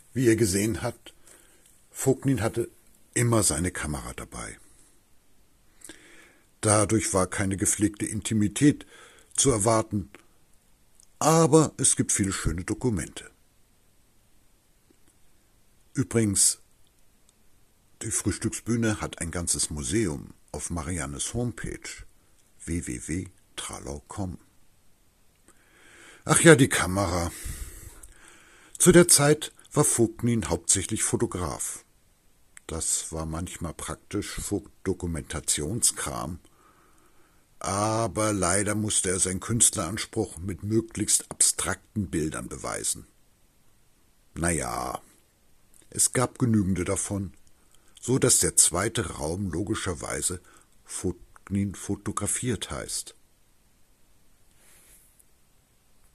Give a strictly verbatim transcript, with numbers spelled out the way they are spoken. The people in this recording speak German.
Wie ihr gesehen habt, Vogtnin hatte immer seine Kamera dabei. Dadurch war keine gepflegte Intimität zu erwarten, aber es gibt viele schöne Dokumente. Übrigens, die Frühstücksbühne hat ein ganzes Museum auf Mariannes Homepage w w w punkt tralau punkt com. Ach ja, die Kamera. Zu der Zeit war Vogtnin hauptsächlich Fotograf. Das war manchmal praktisch für Dokumentationskram, aber leider musste er seinen Künstleranspruch mit möglichst abstrakten Bildern beweisen. Naja, es gab genügende davon, so dass der zweite Raum logischerweise Vogtnin fotografiert heißt.